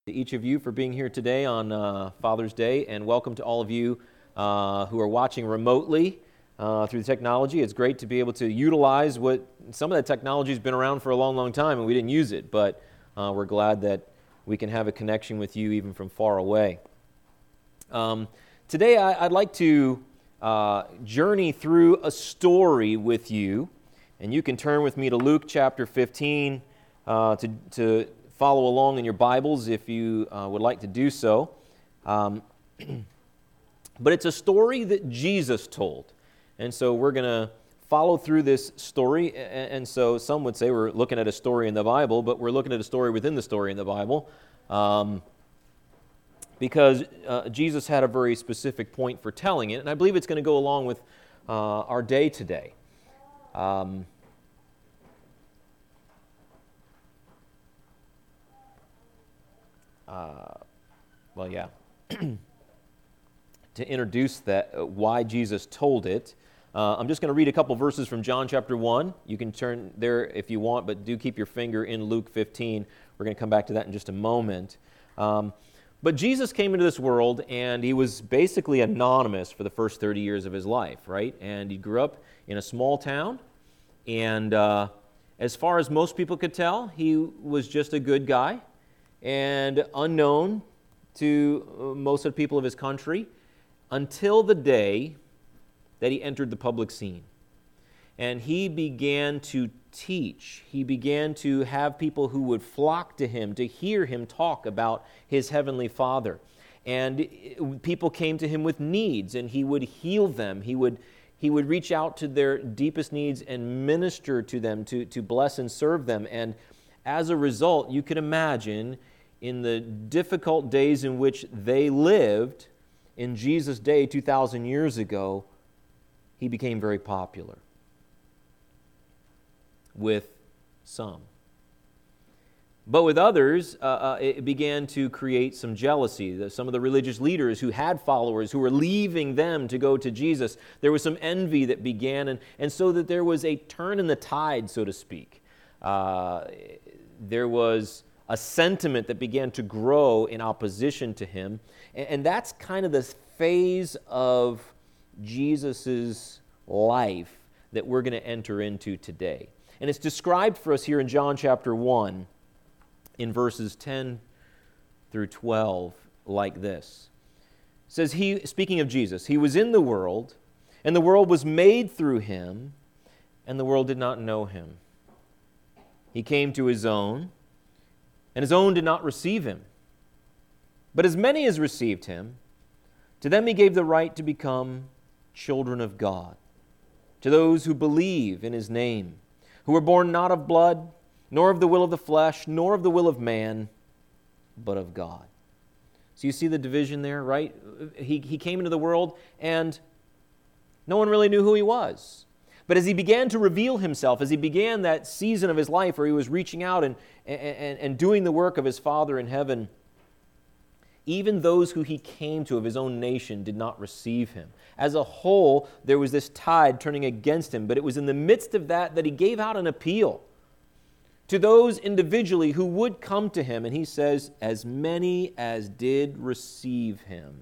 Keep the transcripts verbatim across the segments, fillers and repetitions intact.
To each of you for being here today on uh, Father's Day, and welcome to all of you uh, who are watching remotely uh, through the technology. It's great to be able to utilize what some of that technology has been around for a long, long time, and we didn't use it, but uh, we're glad that we can have a connection with you even from far away. Um, today, I, I'd like to uh, journey through a story with you, and you can turn with me to Luke chapter fifteen uh, to to. Follow along in your Bibles if you uh, would like to do so. Um, but it's a story that Jesus told. And so we're going to follow through this story. And so some would say we're looking at a story in the Bible, but we're looking at a story within the story in the Bible. Um, because uh, Jesus had a very specific point for telling it. And I believe it's going to go along with uh, our day today. Um Uh, well, yeah, to introduce that, uh, why Jesus told it, uh, I'm just going to read a couple verses from John chapter one. You can turn there if you want, but do keep your finger in Luke fifteen. We're going to come back to that in just a moment. Um, but Jesus came into this world, and he was basically anonymous for the first thirty years of his life, right? And he grew up in a small town, and uh, as far as most people could tell, he was just a good guy, and unknown to most of the people of his country until the day that he entered the public scene. And he began to teach. He began to have people who would flock to him to hear him talk about his heavenly Father. And people came to him with needs, and he would heal them. He would he would reach out to their deepest needs and minister to them, to, to bless and serve them. And as a result, you can imagine in the difficult days in which they lived, in Jesus' day two thousand years ago, he became very popular with some. But with others, uh, uh, it began to create some jealousy. Some of the religious leaders who had followers who were leaving them to go to Jesus, there was some envy that began, and, and so that there was a turn in the tide, so to speak. Uh, there was a sentiment that began to grow in opposition to him. And, and that's kind of the phase of Jesus' life that we're going to enter into today. And it's described for us here in John chapter one, in verses ten through twelve, like this. It says, he, speaking of Jesus, he was in the world, and the world was made through him, and the world did not know him. He came to his own, and his own did not receive him. But as many as received him, to them he gave the right to become children of God, to those who believe in his name, who were born not of blood, nor of the will of the flesh, nor of the will of man, but of God. So you see the division there, right? He, he came into the world, and no one really knew who he was. But as he began to reveal himself, as he began that season of his life where he was reaching out and, and, and doing the work of his Father in heaven, even those who he came to of his own nation did not receive him. As a whole, there was this tide turning against him, but it was in the midst of that that he gave out an appeal to those individually who would come to him. And he says, as many as did receive him,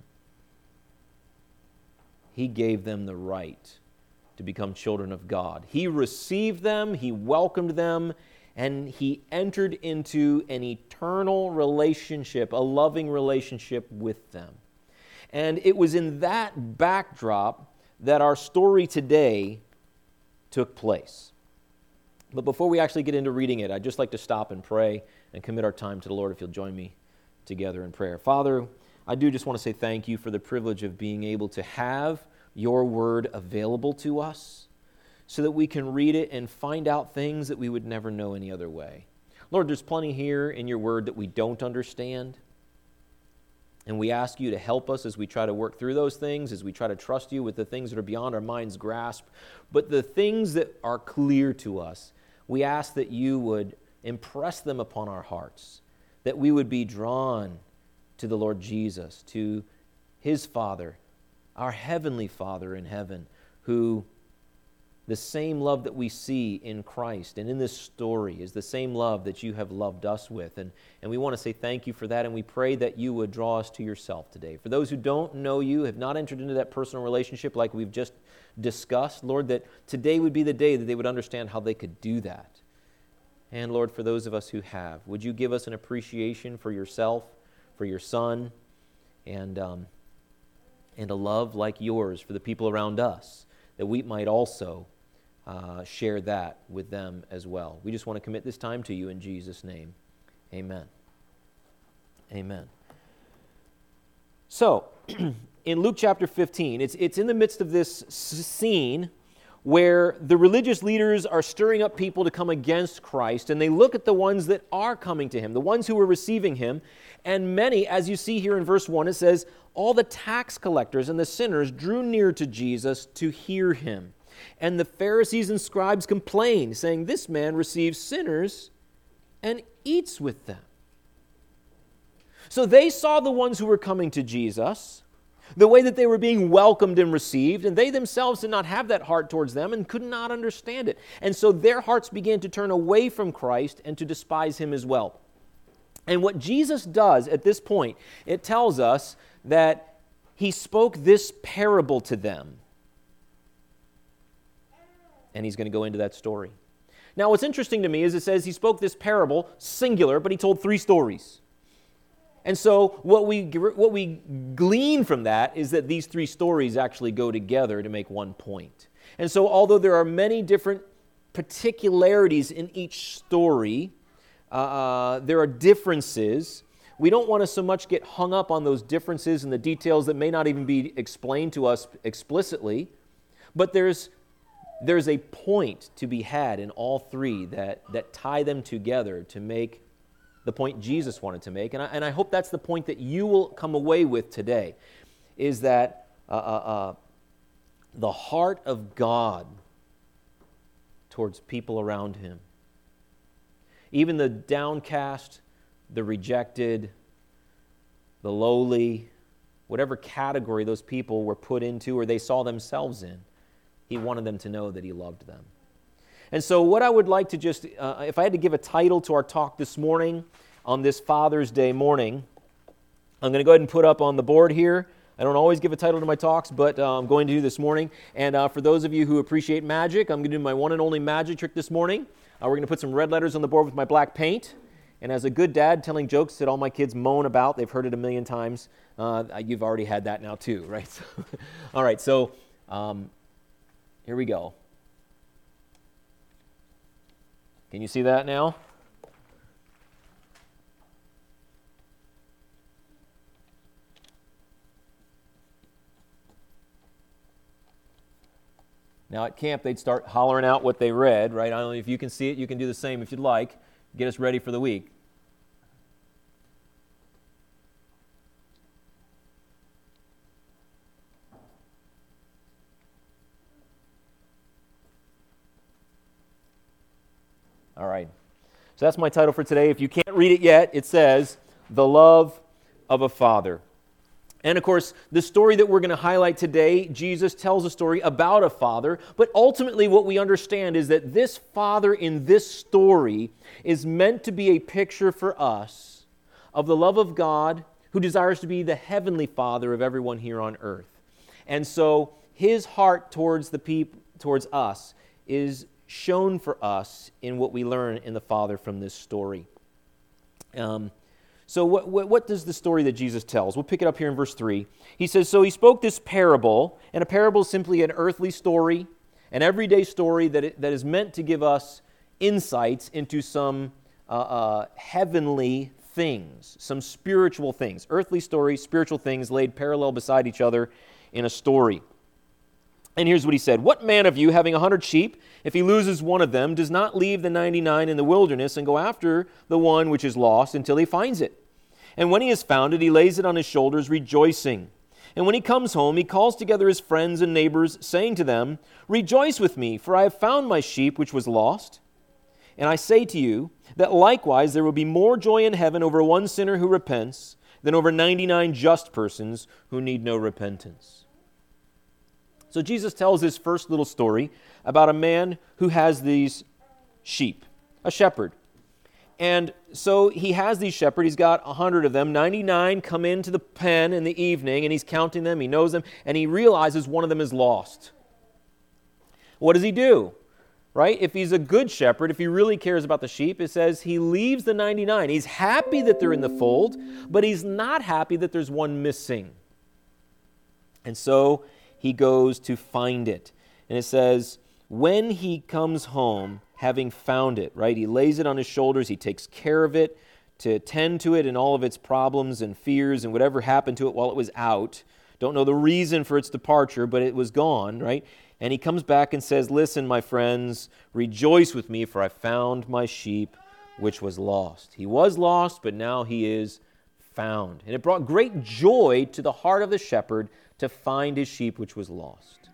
he gave them the right to become children of God. He received them, he welcomed them, and he entered into an eternal relationship, a loving relationship with them. And it was in that backdrop that our story today took place. But before we actually get into reading it, I'd just like to stop and pray and commit our time to the Lord, if you'll join me together in prayer. Father, I do just want to say thank you for the privilege of being able to have your word available to us so that we can read it and find out things that we would never know any other way. Lord, there's plenty here in your word that we don't understand, and we ask you to help us as we try to work through those things, as we try to trust you with the things that are beyond our mind's grasp. But the things that are clear to us, we ask that you would impress them upon our hearts, that we would be drawn to the Lord Jesus, to his Father, our heavenly Father in heaven, who The same love that we see in Christ and in this story is the same love that you have loved us with. And, and we want to say thank you for that, and we pray that you would draw us to yourself today. For those who don't know you, have not entered into that personal relationship like we've just discussed, Lord, that today would be the day that they would understand how they could do that. And Lord, for those of us who have, would you give us an appreciation for yourself, for your Son, and, um, and a love like yours for the people around us, that we might also Uh, share that with them as well. We just want to commit this time to you in Jesus' name. Amen. Amen. So, in Luke chapter fifteen, it's, it's in the midst of this scene where the religious leaders are stirring up people to come against Christ, and they look at the ones that are coming to him, the ones who are receiving him, and many, as you see here in verse one, it says, all the tax collectors and the sinners drew near to Jesus to hear him. And the Pharisees and scribes complained, saying, this man receives sinners and eats with them. So they saw the ones who were coming to Jesus, the way that they were being welcomed and received, and they themselves did not have that heart towards them and could not understand it. And so their hearts began to turn away from Christ and to despise him as well. And what Jesus does at this point, it tells us that he spoke this parable to them. And he's going to go into that story. Now, what's interesting to me is it says he spoke this parable, singular, but he told three stories. And so what we, what we glean from that is that these three stories actually go together to make one point. And so although there are many different particularities in each story, uh, there are differences. We don't want to so much get hung up on those differences and the details that may not even be explained to us explicitly, but there's There's a point to be had in all three that, that tie them together to make the point Jesus wanted to make. And I, and I hope that's the point that you will come away with today, is that uh, uh, uh, the heart of God towards people around him, even the downcast, the rejected, the lowly, whatever category those people were put into or they saw themselves in, he wanted them to know that he loved them. And so what I would like to just, uh, if I had to give a title to our talk this morning on this Father's Day morning, I'm going to go ahead and put up on the board here. I don't always give a title to my talks, but uh, I'm going to do this morning. And uh, for those of you who appreciate magic, I'm going to do my one and only magic trick this morning. Uh, we're going to put some red letters on the board with my black paint. And as a good dad telling jokes that all my kids moan about, they've heard it a million times, uh, you've already had that now too, right? All right, so um, here we go. Can you see that now? Now at camp, they'd start hollering out what they read, right? I don't know if you can see it. You can do the same if you'd like. Get us ready for the week. All right. So that's my title for today. If you can't read it yet, it says, The Love of a Father. And of course, the story that we're going to highlight today, Jesus tells a story about a father, but ultimately what we understand is that this father in this story is meant to be a picture for us of the love of God who desires to be the heavenly Father of everyone here on earth. And so his heart towards the peop- towards us is shown for us in what we learn in the Father from this story. Um, so what, what, what does the story that Jesus tells? We'll pick it up here in verse three. He says, so he spoke this parable, and a parable is simply an earthly story, an everyday story that, it, that is meant to give us insights into some uh, uh, heavenly things, some spiritual things. Earthly stories, spiritual things laid parallel beside each other in a story. And here's what he said. What man of you, having a hundred sheep, if he loses one of them, does not leave the ninety-nine in the wilderness and go after the one which is lost until he finds it? And when he has found it, he lays it on his shoulders, rejoicing. And when he comes home, he calls together his friends and neighbors, saying to them, rejoice with me, for I have found my sheep which was lost. And I say to you that likewise there will be more joy in heaven over one sinner who repents than over ninety-nine just persons who need no repentance. So Jesus tells this first little story about a man who has these sheep, a shepherd. And so he has these shepherds. He's got a hundred of them. ninety-nine come into the pen in the evening, and he's counting them. He knows them, and he realizes one of them is lost. What does he do? Right? If he's a good shepherd, if he really cares about the sheep, it says he leaves the ninety-nine. He's happy that they're in the fold, but he's not happy that there's one missing. And so he goes to find it. And it says, when he comes home, having found it, right? He lays it on his shoulders. He takes care of it to tend to it and all of its problems and fears and whatever happened to it while it was out. Don't know the reason for its departure, but it was gone, right? And he comes back and says, listen, my friends, rejoice with me, for I found my sheep which was lost. He was lost, but now he is found. And it brought great joy to the heart of the shepherd to find his sheep which was lost.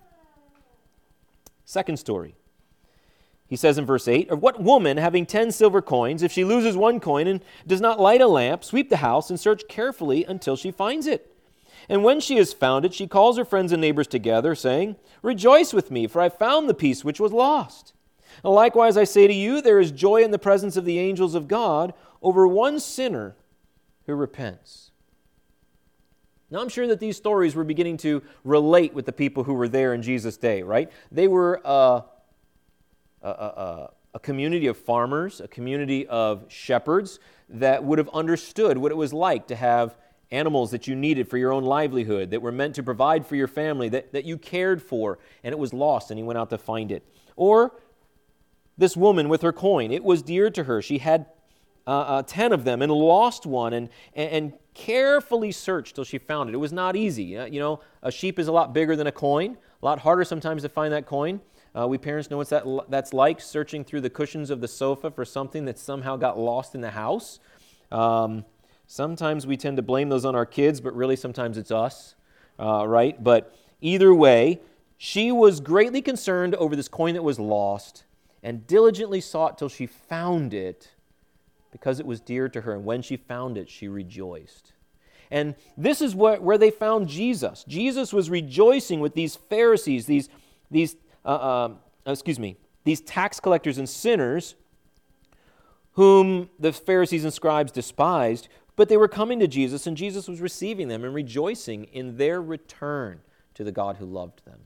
Second story. He says in verse eight, of what woman, having ten silver coins, if she loses one coin and does not light a lamp, sweep the house and search carefully until she finds it? And when she has found it, she calls her friends and neighbors together, saying, rejoice with me, for I found the piece which was lost. And likewise I say to you, there is joy in the presence of the angels of God over one sinner who repents. Now I'm sure that these stories were beginning to relate with the people who were there in Jesus' day, right? They were uh, a, a, a community of farmers, a community of shepherds that would have understood what it was like to have animals that you needed for your own livelihood, that were meant to provide for your family, that, that you cared for, and it was lost, and he went out to find it. Or this woman with her coin, it was dear to her. She had uh, uh, ten of them and lost one, and, and, and carefully searched till she found it. It was not easy. Uh, you know, a sheep is a lot bigger than a coin, a lot harder sometimes to find that coin. Uh, we parents know what that, that's like, searching through the cushions of the sofa for something that somehow got lost in the house. Um, sometimes we tend to blame those on our kids, but really sometimes it's us, uh, right? But either way, she was greatly concerned over this coin that was lost and diligently sought till she found it because it was dear to her. And when she found it, she rejoiced. And this is what, where they found Jesus. Jesus was rejoicing with these Pharisees, these, these uh, uh, excuse me, these tax collectors and sinners whom the Pharisees and scribes despised, but they were coming to Jesus, and Jesus was receiving them and rejoicing in their return to the God who loved them.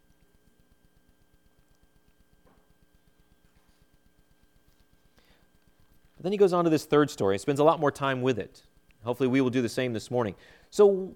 But then he goes on to this third story. He spends a lot more time with it. Hopefully we will do the same this morning. So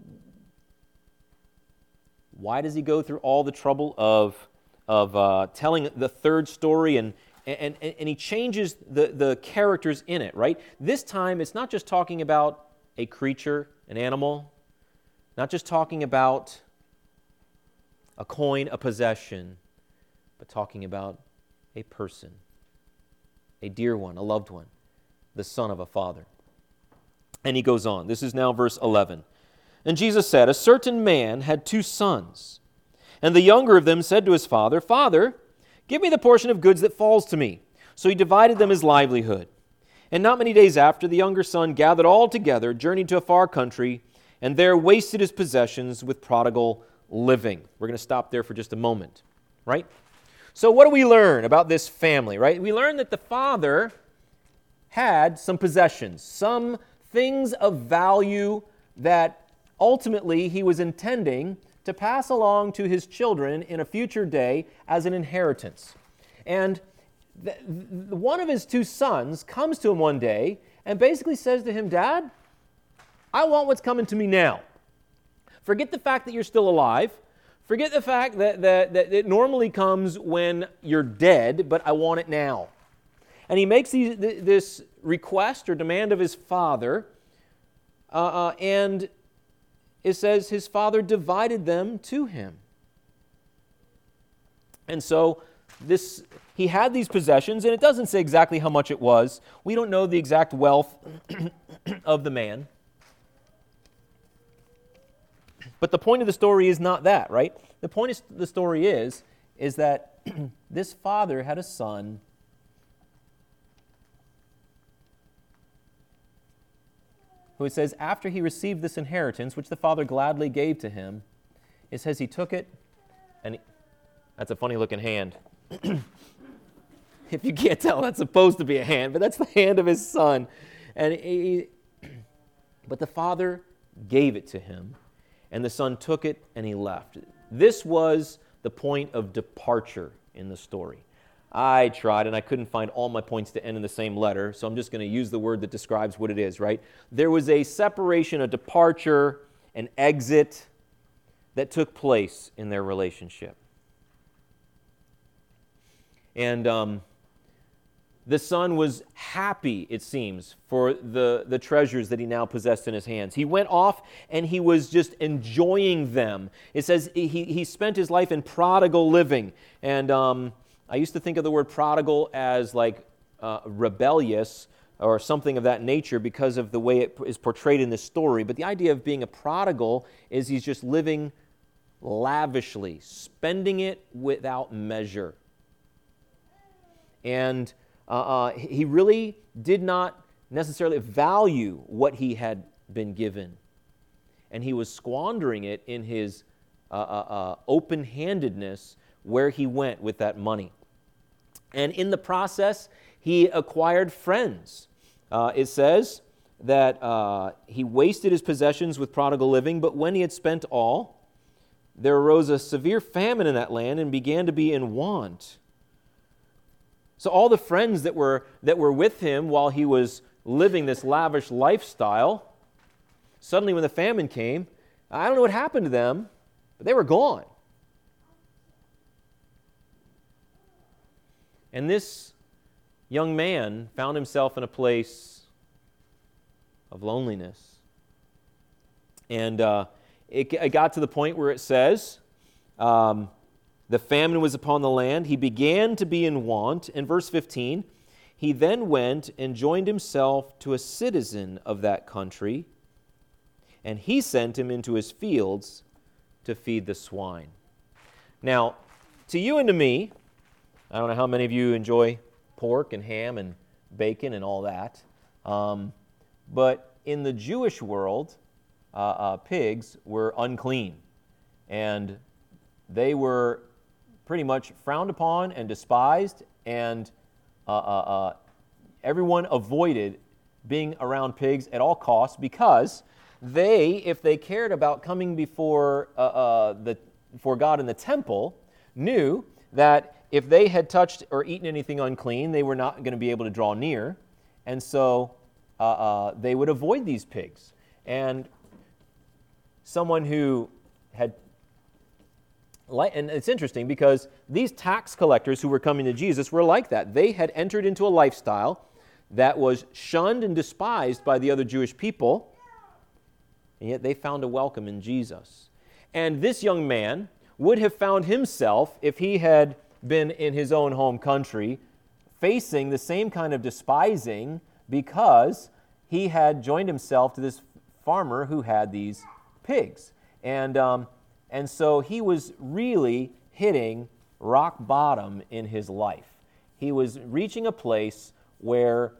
why does he go through all the trouble of, of uh, telling the third story, and, and, and, and he changes the, the characters in it, right? This time it's not just talking about a creature, an animal, not just talking about a coin, a possession, but talking about a person, a dear one, a loved one, the son of a father. And he goes on. This is now verse eleven. And Jesus said, a certain man had two sons, and the younger of them said to his father, Father, give me the portion of goods that falls to me. So he divided them his livelihood. And not many days after, the younger son gathered all together, journeyed to a far country, and there wasted his possessions with prodigal living. We're going to stop there for just a moment, right? So what do we learn about this family, right? We learn that the father had some possessions, some things of value that ultimately he was intending to pass along to his children in a future day as an inheritance. And the, the, one of his two sons comes to him one day and basically says to him, Dad, I want what's coming to me now. Forget the fact that you're still alive. Forget the fact that, that, that it normally comes when you're dead, but I want it now. And he makes these, this request or demand of his father, uh, uh, and it says his father divided them to him. And so this he had these possessions, and it doesn't say exactly how much it was. We don't know the exact wealth of the man. But the point of the story is not that, right? The point of the story is, is that this father had a son who it says after he received this inheritance, which the father gladly gave to him, it says he took it and he, That's a funny looking hand. If you can't tell, that's supposed to be a hand, but that's the hand of his son. And he, but the father gave it to him, and the son took it and he left. This was the point of departure in the story. I tried and I couldn't find all my points to end in the same letter, so I'm just going to use the word that describes what it is, right? There was a separation, a departure, an exit that took place in their relationship. And um, the son was happy, it seems, for the, the treasures that he now possessed in his hands. He went off and he was just enjoying them. It says he, he spent his life in prodigal living. And um, I used to think of the word prodigal as like uh, rebellious or something of that nature because of the way it is portrayed in this story. But the idea of being a prodigal is he's just living lavishly, spending it without measure. And uh, uh, he really did not necessarily value what he had been given. And he was squandering it in his uh, uh, uh, open-handedness where he went with that money. And in the process, he acquired friends. Uh, it says that uh, he wasted his possessions with prodigal living, but when he had spent all, there arose a severe famine in that land and began to be in want. So all the friends that were that were with him while he was living this lavish lifestyle, suddenly when the famine came, I don't know what happened to them, but they were gone. And this young man found himself in a place of loneliness. And uh, it, it got to the point where it says, um, the famine was upon the land. He began to be in want. In verse fifteen, he then went and joined himself to a citizen of that country, and he sent him into his fields to feed the swine. Now, to you and to me, I don't know how many of you enjoy pork and ham and bacon and all that, um, but in the Jewish world, uh, uh, pigs were unclean, and they were pretty much frowned upon and despised, and uh, uh, uh, everyone avoided being around pigs at all costs because they, if they cared about coming before uh, uh, the before God in the temple, knew that if they had touched or eaten anything unclean, they were not going to be able to draw near, and so uh, uh, they would avoid these pigs. And someone who had And it's interesting because these tax collectors who were coming to Jesus were like that. They had entered into a lifestyle that was shunned and despised by the other Jewish people, and yet they found a welcome in Jesus. And this young man would have found himself, if he had been in his own home country, facing the same kind of despising because he had joined himself to this farmer who had these pigs. And um, And so he was really hitting rock bottom in his life. He was reaching a place where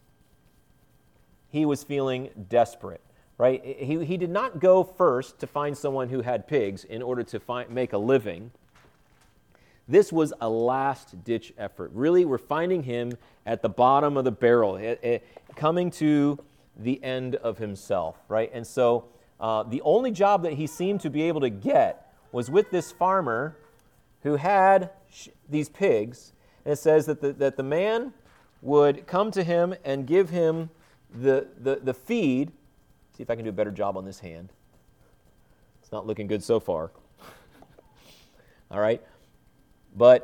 he was feeling desperate, right? He, he did not go first to find someone who had pigs in order to find, make a living. This was a last-ditch effort. Really, we're finding him at the bottom of the barrel, it, it, coming to the end of himself, right? And so Uh, the only job that he seemed to be able to get was with this farmer who had sh- these pigs. And it says that the, that the man would come to him and give him the, the, the feed. See if I can do a better job on this hand. It's not looking good so far. All right. But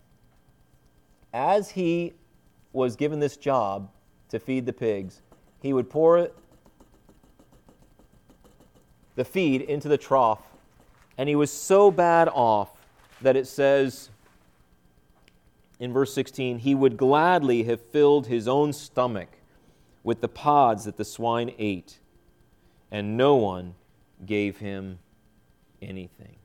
as he was given this job to feed the pigs, he would pour the feed into the trough, and he was so bad off that it says in verse sixteen, he would gladly have filled his own stomach with the pods that the swine ate, and no one gave him anything.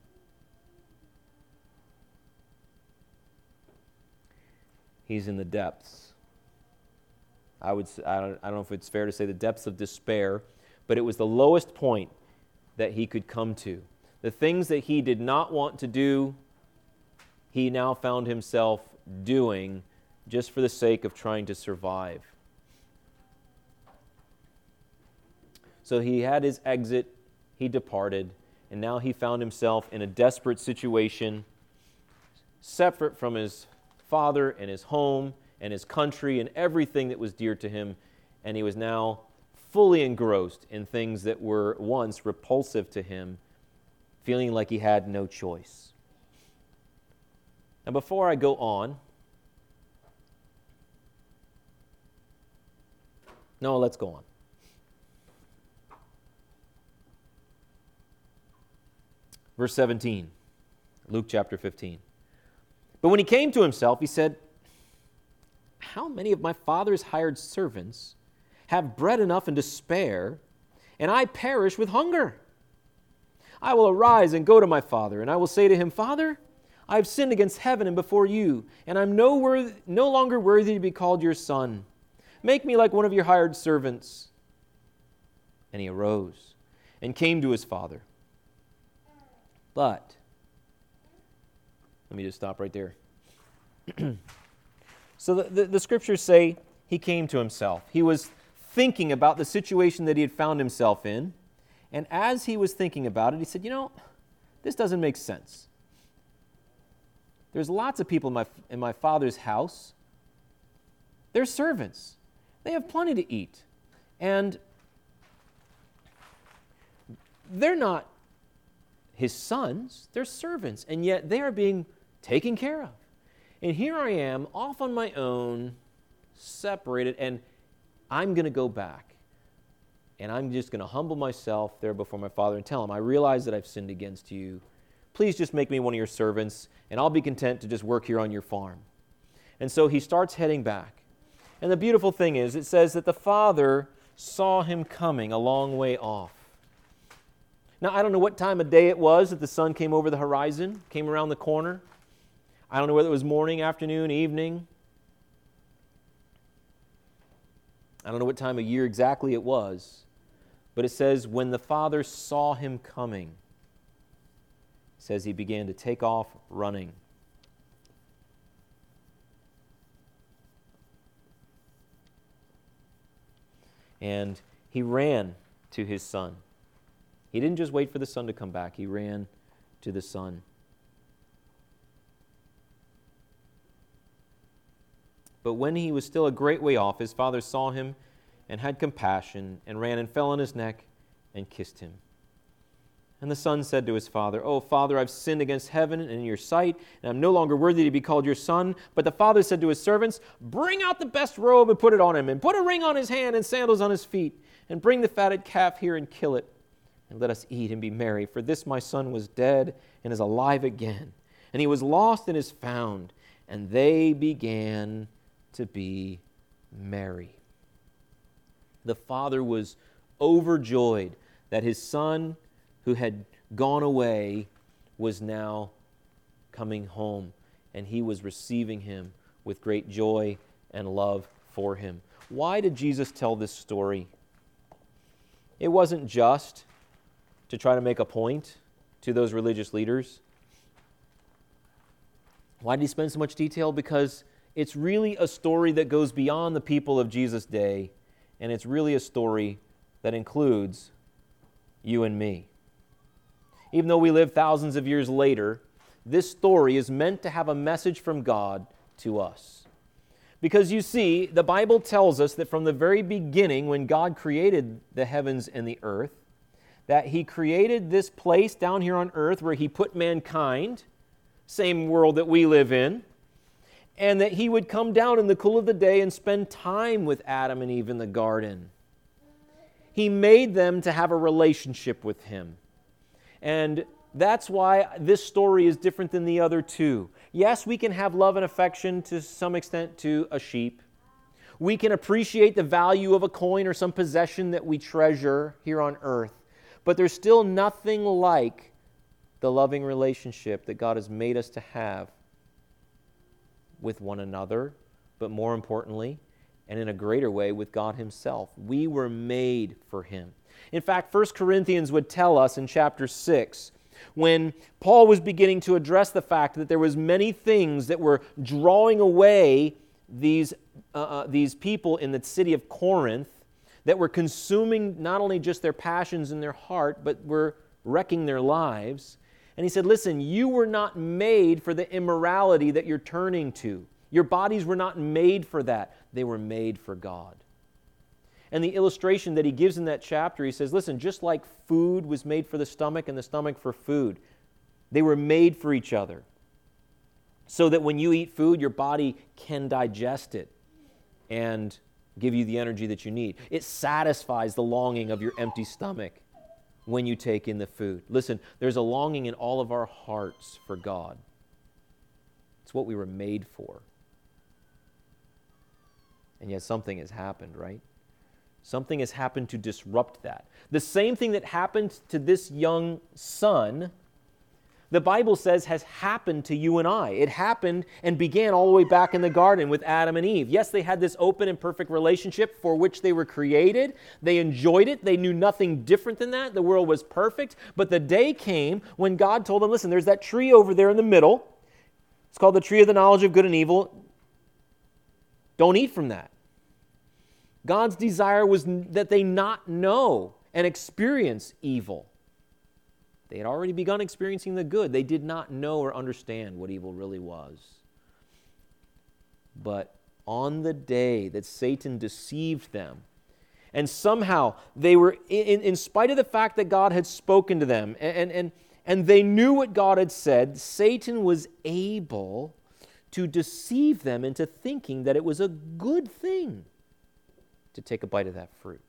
He's in the depths. I would I don't, I don't know if it's fair to say the depths of despair, but it was the lowest point that he could come to. The things that he did not want to do, he now found himself doing just for the sake of trying to survive. So he had his exit, he departed, and now he found himself in a desperate situation, separate from his father and his home and his country and everything that was dear to him, and he was now fully engrossed in things that were once repulsive to him, feeling like he had no choice. Now, before I go on, no, let's go on. Verse seventeen, Luke chapter fifteen. But when he came to himself, he said, how many of my father's hired servants have bread enough and to spare, and I perish with hunger? I will arise and go to my father, and I will say to him, Father, I have sinned against heaven and before you, and I am no, worthy, no longer worthy to be called your son. Make me like one of your hired servants. And he arose and came to his father. But, let me just stop right there. So the, the, the scriptures say he came to himself. He was thinking about the situation that he had found himself in. And as he was thinking about it, he said, you know, this doesn't make sense. There's lots of people in my, in my father's house. They're servants. They have plenty to eat. And they're not his sons, they're servants, and yet they are being taken care of. And here I am, off on my own, separated, and I'm going to go back. And I'm just going to humble myself there before my father and tell him, I realize that I've sinned against you. Please just make me one of your servants, and I'll be content to just work here on your farm. And so he starts heading back. And the beautiful thing is, it says that the father saw him coming a long way off. Now, I don't know what time of day it was that the sun came over the horizon, came around the corner. I don't know whether it was morning, afternoon, evening. I don't know what time of year exactly it was. But it says, when the father saw him coming, it says he began to take off running. And he ran to his son. He didn't just wait for the son to come back. He ran to the son. But when he was still a great way off, his father saw him and had compassion and ran and fell on his neck and kissed him. And the son said to his father, Oh, Father, I've sinned against heaven and in your sight, and I'm no longer worthy to be called your son. But the father said to his servants, Bring out the best robe and put it on him, and put a ring on his hand and sandals on his feet, and bring the fatted calf here and kill it. And let us eat and be merry, for this my son was dead and is alive again. And he was lost and is found. And they began to be merry. The father was overjoyed that his son, who had gone away, was now coming home. And he was receiving him with great joy and love for him. Why did Jesus tell this story? It wasn't just to try to make a point to those religious leaders. Why did he spend so much detail? Because it's really a story that goes beyond the people of Jesus' day, and it's really a story that includes you and me. Even though we live thousands of years later, this story is meant to have a message from God to us. Because you see, the Bible tells us that from the very beginning, when God created the heavens and the earth, that He created this place down here on earth where He put mankind, same world that we live in, and that He would come down in the cool of the day and spend time with Adam and Eve in the garden. He made them to have a relationship with Him. And that's why this story is different than the other two. Yes, we can have love and affection to some extent to a sheep. We can appreciate the value of a coin or some possession that we treasure here on earth. But there's still nothing like the loving relationship that God has made us to have with one another, but more importantly, and in a greater way, with God Himself. We were made for Him. In fact, First Corinthians would tell us in chapter six, when Paul was beginning to address the fact that there was many things that were drawing away these, uh, uh, these people in the city of Corinth, that were consuming not only just their passions in their heart, but were wrecking their lives. And he said, listen, you were not made for the immorality that you're turning to. Your bodies were not made for that. They were made for God. And the illustration that he gives in that chapter, he says, listen, just like food was made for the stomach and the stomach for food, they were made for each other. So that when you eat food, your body can digest it and give you the energy that you need. It satisfies the longing of your empty stomach when you take in the food. Listen, there's a longing in all of our hearts for God. It's what we were made for. And yet something has happened, right? Something has happened to disrupt that. The same thing that happened to this young son, the Bible says, has happened to you and I. It happened and began all the way back in the garden with Adam and Eve. Yes, they had this open and perfect relationship for which they were created. They enjoyed it. They knew nothing different than that. The world was perfect. But the day came when God told them, listen, there's that tree over there in the middle. It's called the tree of the knowledge of good and evil. Don't eat from that. God's desire was that they not know and experience evil. They had already begun experiencing the good. They did not know or understand what evil really was. But on the day that Satan deceived them, and somehow they were, in, in spite of the fact that God had spoken to them, and, and, and they knew what God had said, Satan was able to deceive them into thinking that it was a good thing to take a bite of that fruit.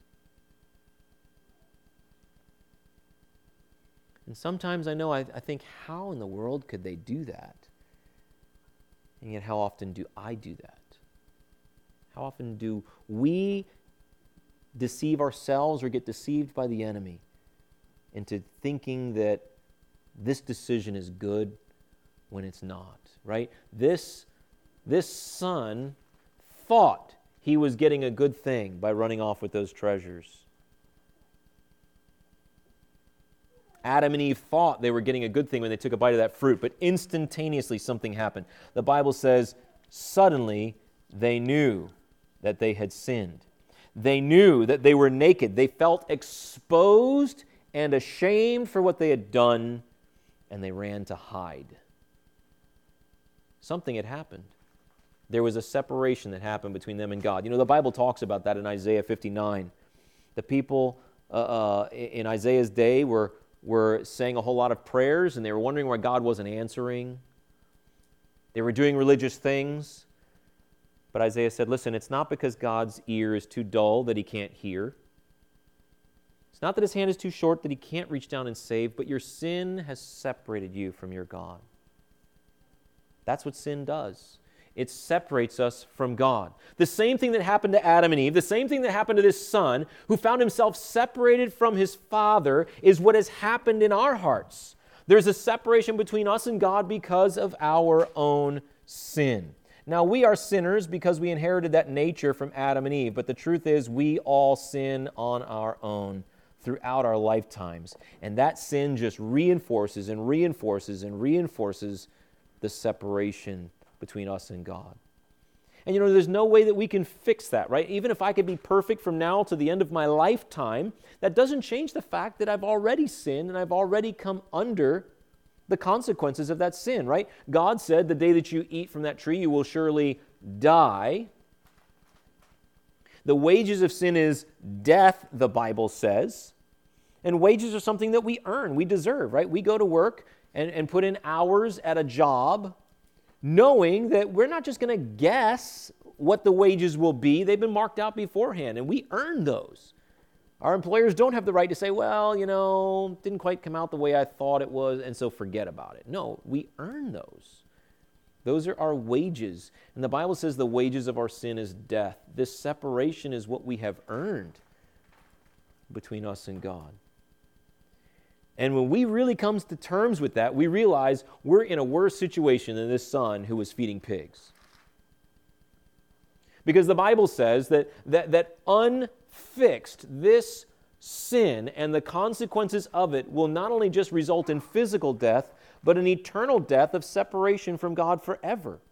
And sometimes I know, I, I think, how in the world could they do that? And yet how often do I do that? How often do we deceive ourselves or get deceived by the enemy into thinking that this decision is good when it's not, right? This, this son thought he was getting a good thing by running off with those treasures. Adam and Eve thought they were getting a good thing when they took a bite of that fruit, but instantaneously something happened. The Bible says, suddenly they knew that they had sinned. They knew that they were naked. They felt exposed and ashamed for what they had done, and they ran to hide. Something had happened. There was a separation that happened between them and God. You know, the Bible talks about that in Isaiah fifty-nine. The people uh, uh, in Isaiah's day were were saying a whole lot of prayers, and they were wondering why God wasn't answering. They were doing religious things. But Isaiah said, listen, it's not because God's ear is too dull that he can't hear. It's not that his hand is too short that he can't reach down and save, but your sin has separated you from your God. That's what sin does. It separates us from God. The same thing that happened to Adam and Eve, the same thing that happened to this son who found himself separated from his father, is what has happened in our hearts. There's a separation between us and God because of our own sin. Now, we are sinners because we inherited that nature from Adam and Eve, but the truth is we all sin on our own throughout our lifetimes. And that sin just reinforces and reinforces and reinforces the separation between us and God. And you know, there's no way that we can fix that, right? Even if I could be perfect from now to the end of my lifetime, that doesn't change the fact that I've already sinned and I've already come under the consequences of that sin, right? God said, the day that you eat from that tree, you will surely die. The wages of sin is death, the Bible says. And wages are something that we earn, we deserve, right? We go to work and, and put in hours at a job, knowing that we're not just going to guess what the wages will be. They've been marked out beforehand, and we earn those. Our employers don't have the right to say, well, you know, didn't quite come out the way I thought it was, and so forget about it. No, we earn those. Those are our wages. And the Bible says the wages of our sin is death. This separation is what we have earned between us and God. And when we really come to terms with that, we realize we're in a worse situation than this son who was feeding pigs. Because the Bible says that, that, that unfixed, this sin and the consequences of it will not only just result in physical death, but an eternal death of separation from God forever.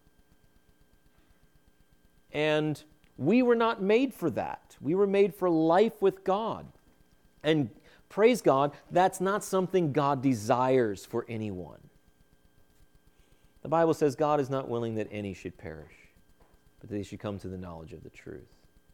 And we were not made for that. We were made for life with God. And praise God, that's not something God desires for anyone. The Bible says God is not willing that any should perish, but that they should come to the knowledge of the truth.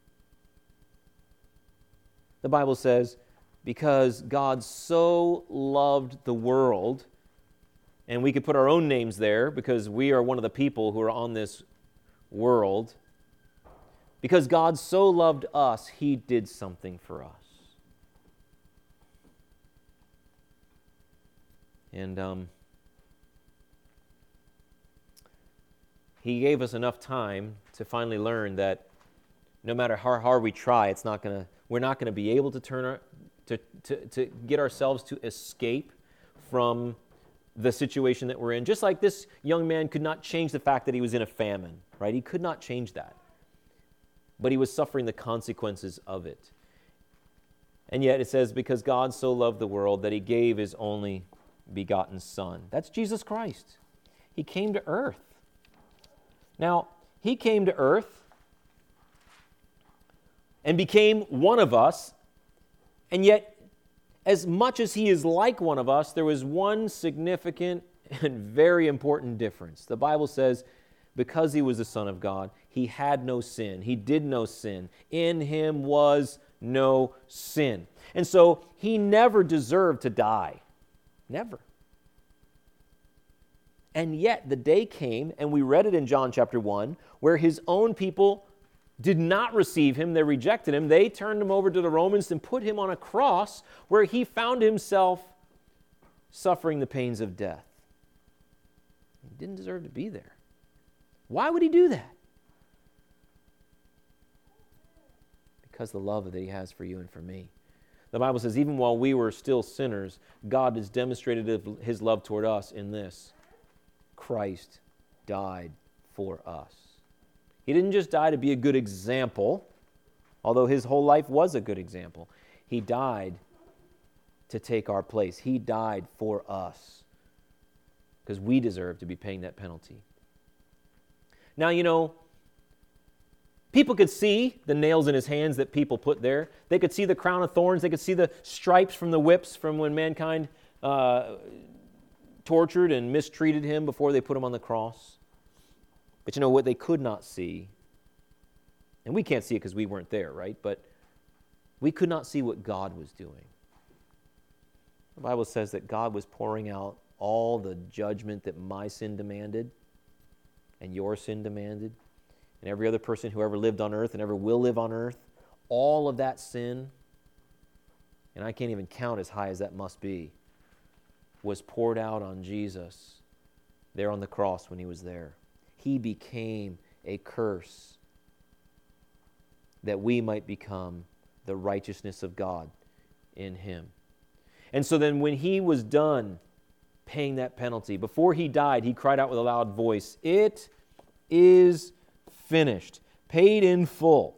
The Bible says, because God so loved the world, and we could put our own names there because we are one of the people who are on this world. Because God so loved us, He did something for us. And um, He gave us enough time to finally learn that no matter how hard we try, it's not gonna, we're not going to be able to turn our, to, to, to get ourselves to escape from the situation that we're in. Just like this young man could not change the fact that he was in a famine, right? He could not change that. But he was suffering the consequences of it. And yet it says, because God so loved the world that He gave His only begotten Son. That's Jesus Christ. He came to earth. Now, He came to earth and became one of us, and yet as much as He is like one of us, there was one significant and very important difference. The Bible says, because He was the Son of God, He had no sin. He did no sin. In Him was no sin. And so He never deserved to die. Never. And yet the day came, and we read it in John chapter one, where His own people did not receive Him. They rejected Him. They turned Him over to the Romans and put Him on a cross where He found Himself suffering the pains of death. He didn't deserve to be there. Why would He do that? Because the love that He has for you and for me. The Bible says, even while we were still sinners, God has demonstrated His love toward us in this. Christ died for us. He didn't just die to be a good example, although His whole life was a good example. He died to take our place. He died for us because we deserve to be paying that penalty. Now, you know, people could see the nails in His hands that people put there. They could see the crown of thorns. They could see the stripes from the whips from when mankind uh, tortured and mistreated Him before they put Him on the cross. But you know what they could not see, and we can't see it because we weren't there, right? But we could not see what God was doing. The Bible says that God was pouring out all the judgment that my sin demanded and your sin demanded, and every other person who ever lived on earth and ever will live on earth, all of that sin, and I can't even count as high as that must be, was poured out on Jesus there on the cross when He was there. He became a curse that we might become the righteousness of God in Him. And so then when He was done paying that penalty, before He died, He cried out with a loud voice, "It is finished," paid in full.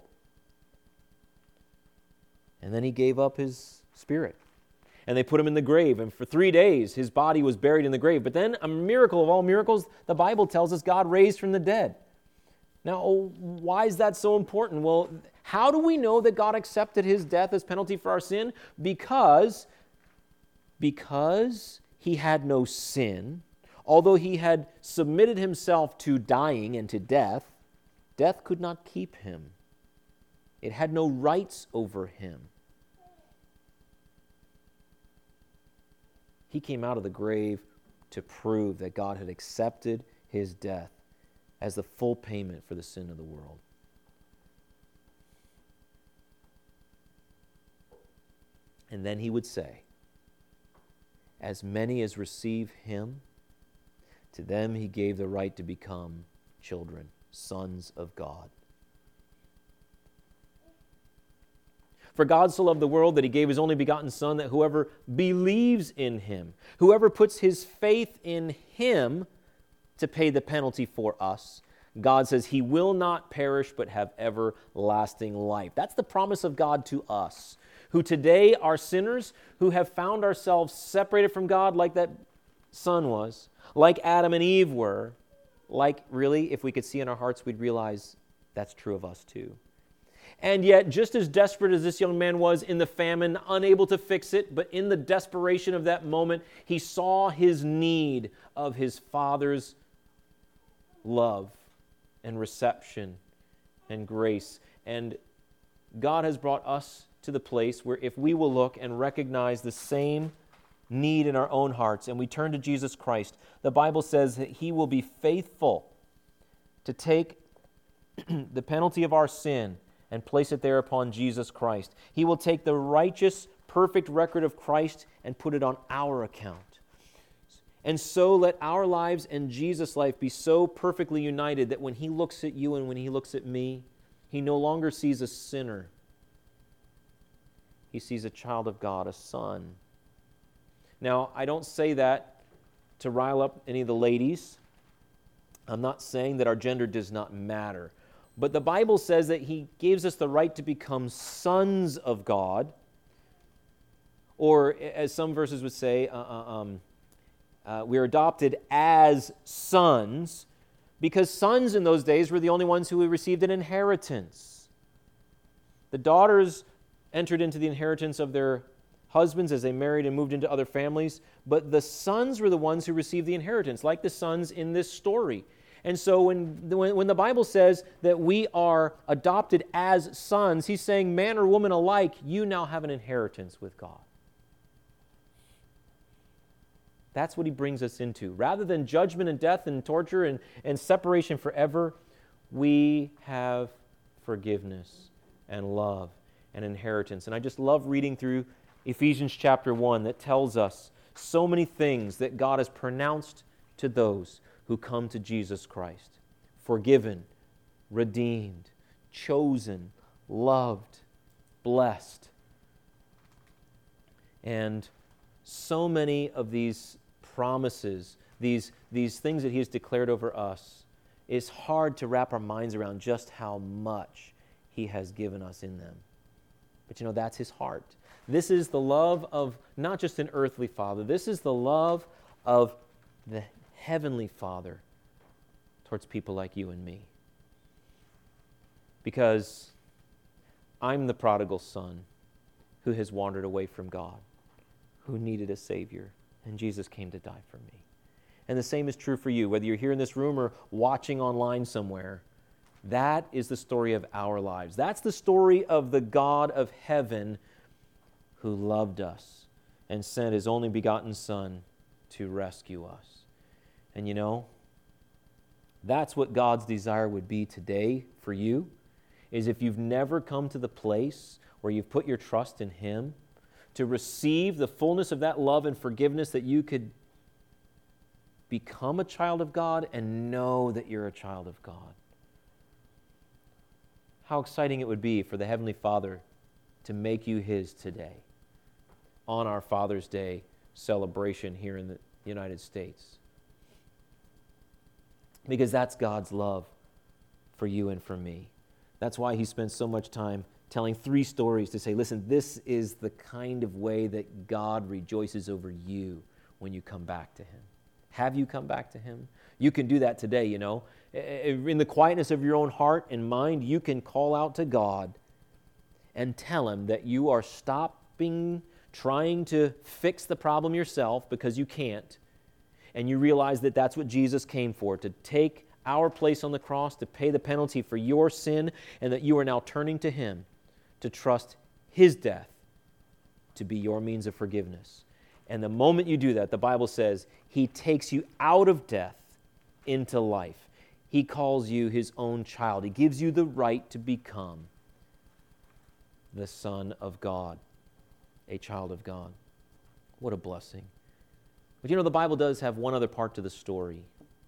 And then He gave up His spirit. And they put Him in the grave, and for three days His body was buried in the grave. But then, a miracle of all miracles, the Bible tells us God raised from the dead. Now, why is that so important? Well, how do we know that God accepted His death as penalty for our sin? Because, because He had no sin, although He had submitted Himself to dying and to death, death could not keep Him. It had no rights over Him. He came out of the grave to prove that God had accepted His death as the full payment for the sin of the world. And then He would say, "As many as receive Him, to them He gave the right to become children, sons of God." For God so loved the world that He gave His only begotten Son, that whoever believes in Him, whoever puts his faith in Him to pay the penalty for us, God says he will not perish but have everlasting life. That's the promise of God to us. who today are sinners, who have found ourselves separated from God like that son was, like Adam and Eve were, like really, if we could see in our hearts, we'd realize that's true of us too. And yet, just as desperate as this young man was in the famine, unable to fix it, but in the desperation of that moment, he saw his need of his Father's love and reception and grace. And God has brought us to the place where if we will look and recognize the same need in our own hearts and we turn to Jesus Christ, the Bible says that He will be faithful to take the penalty of our sin and place it there upon Jesus Christ. He will take the righteous, perfect record of Christ and put it on our account. And so let our lives and Jesus' life be so perfectly united that when He looks at you and when He looks at me, He no longer sees a sinner. He sees a child of God, a son. Now, I don't say that to rile up any of the ladies. I'm not saying that our gender does not matter. But the Bible says that He gives us the right to become sons of God. Or, as some verses would say, uh, um, uh, we're adopted as sons, because sons in those days were the only ones who received an inheritance. The daughters entered into the inheritance of their husbands as they married and moved into other families, but the sons were the ones who received the inheritance, like the sons in this story. And so when, when, when the Bible says that we are adopted as sons, He's saying, man or woman alike, you now have an inheritance with God. That's what He brings us into. Rather than judgment and death and torture and, and separation forever, we have forgiveness and love and inheritance. And I just love reading through Ephesians chapter one that tells us so many things that God has pronounced to those who come to Jesus Christ. Forgiven, redeemed, chosen, loved, blessed. And so many of these promises, these, these things that He has declared over us, it's hard to wrap our minds around just how much He has given us in them. But you know, that's His heart. This is the love of not just an earthly Father. This is the love of the Heavenly Father towards people like you and me. Because I'm the prodigal son who has wandered away from God, who needed a Savior, and Jesus came to die for me. And the same is true for you, whether you're here in this room or watching online somewhere. That is the story of our lives. That's the story of the God of heaven who loved us and sent His only begotten Son to rescue us. And you know, that's what God's desire would be today for you, is if you've never come to the place where you've put your trust in Him, to receive the fullness of that love and forgiveness, that you could become a child of God and know that you're a child of God. How exciting it would be for the Heavenly Father to make you His today on our Father's Day celebration here in the United States. Because that's God's love for you and for me. That's why He spends so much time telling three stories to say, listen, this is the kind of way that God rejoices over you when you come back to Him. Have you come back to Him? You can do that today, you know. In the quietness of your own heart and mind, you can call out to God and tell Him that you are stopping trying to fix the problem yourself, because you can't. And you realize that that's what Jesus came for, to take our place on the cross, to pay the penalty for your sin, and that you are now turning to Him to trust His death to be your means of forgiveness. And the moment you do that, the Bible says, He takes you out of death into life. He calls you His own child. He gives you the right to become the Son of God, a child of God. What a blessing. But you know, the Bible does have one other part to the story.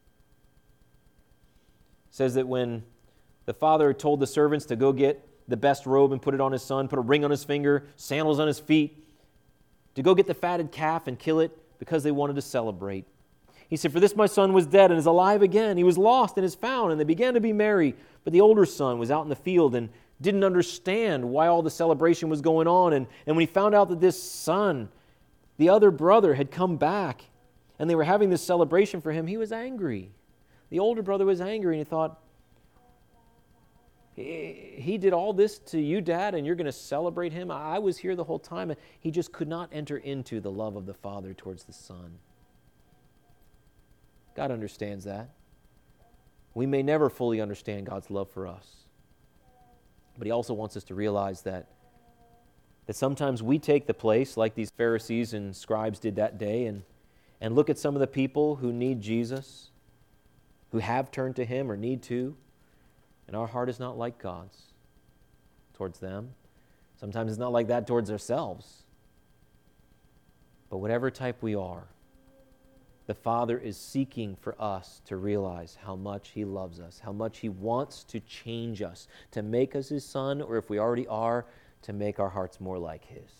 It says that when the father told the servants to go get the best robe and put it on his son, put a ring on his finger, sandals on his feet, to go get the fatted calf and kill it because they wanted to celebrate. He said, "For this my son was dead and is alive again. He was lost and is found." And they began to be merry. But the older son was out in the field, and didn't understand why all the celebration was going on. And, and when he found out that this son, the other brother, had come back and they were having this celebration for him, he was angry. The older brother was angry and he thought, he did all this to you, Dad, and you're going to celebrate him? I was here the whole time. And he just could not enter into the love of the Father towards the Son. God understands that. We may never fully understand God's love for us. But He also wants us to realize that, that sometimes we take the place, like these Pharisees and scribes did that day, and, and look at some of the people who need Jesus, who have turned to Him or need to, and our heart is not like God's towards them. Sometimes it's not like that towards ourselves. But whatever type we are, the Father is seeking for us to realize how much He loves us, how much He wants to change us, to make us His Son, or if we already are, to make our hearts more like His.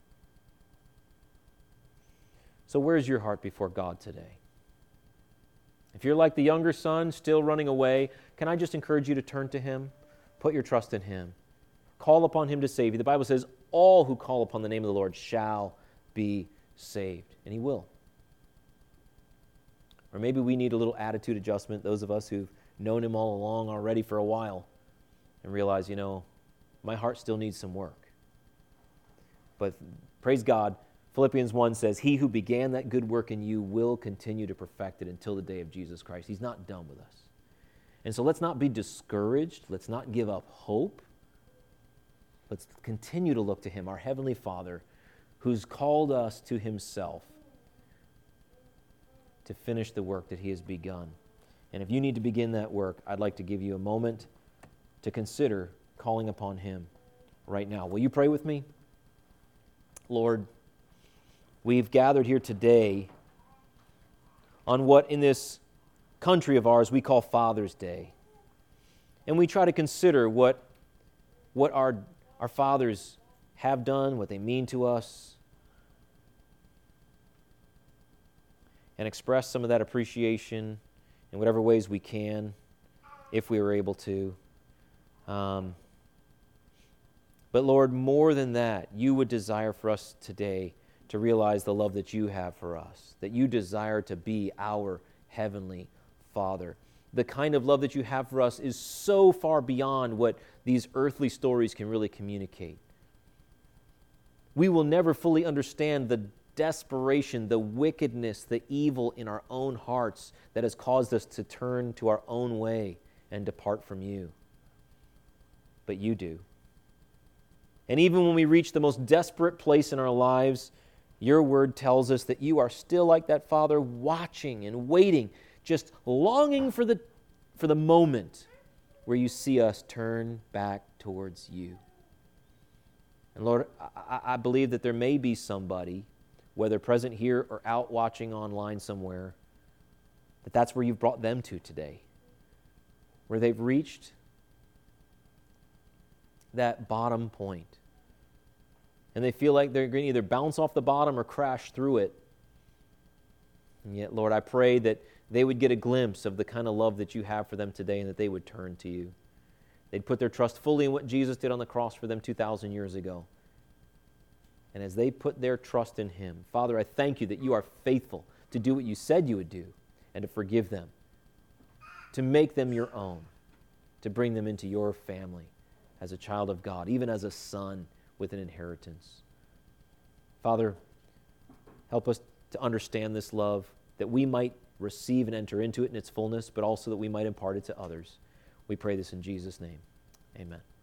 So where's your heart before God today? If you're like the younger son, still running away, can I just encourage you to turn to Him? Put your trust in Him. Call upon Him to save you. The Bible says, all who call upon the name of the Lord shall be saved. And He will. Or maybe we need a little attitude adjustment, those of us who've known Him all along already for a while, and realize, you know, my heart still needs some work. But praise God, Philippians one says, He who began that good work in you will continue to perfect it until the day of Jesus Christ. He's not done with us. And so let's not be discouraged. Let's not give up hope. Let's continue to look to Him, our Heavenly Father, who's called us to Himself to finish the work that He has begun. And if you need to begin that work, I'd like to give you a moment to consider calling upon Him right now. Will you pray with me? Lord, we've gathered here today on what in this country of ours we call Father's Day. And we try to consider what, what our, our fathers have done, what they mean to us, and express some of that appreciation in whatever ways we can, if we were able to. Um, but Lord, more than that, You would desire for us today to realize the love that You have for us, that You desire to be our Heavenly Father. The kind of love that You have for us is so far beyond what these earthly stories can really communicate. We will never fully understand the desperation, the wickedness, the evil in our own hearts that has caused us to turn to our own way and depart from You. But You do. And even when we reach the most desperate place in our lives, Your word tells us that You are still like that Father, watching and waiting, just longing for the, for the moment where You see us turn back towards You. And Lord, I, I believe that there may be somebody, whether present here or out watching online somewhere, that that's where You've brought them to today, where they've reached that bottom point. And they feel like they're going to either bounce off the bottom or crash through it. And yet, Lord, I pray that they would get a glimpse of the kind of love that You have for them today and that they would turn to You. They'd put their trust fully in what Jesus did on the cross for them two thousand years ago. And as they put their trust in Him, Father, I thank You that You are faithful to do what You said You would do and to forgive them, to make them Your own, to bring them into Your family as a child of God, even as a son with an inheritance. Father, help us to understand this love, that we might receive and enter into it in its fullness, but also that we might impart it to others. We pray this in Jesus' name. Amen.